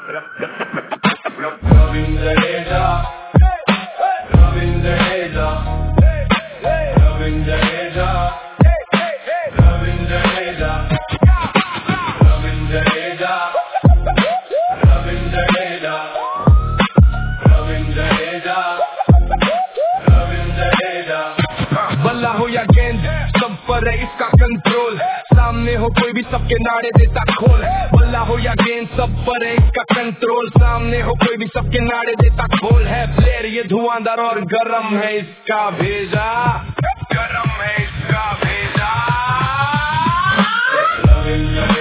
बल्ला हो या गेंद सब पर है इसका कंट्रोल, सामने हो कोई भी सबके नाड़े देता खोल। बल्ला हो या गेंद सब पर है इसका कंट्रोल, सामने हो कोई भी सबके नाड़े देता खोल। है प्लेयर ये धुआंधार और गरम है इसका भेजा, गरम है इसका भेजा।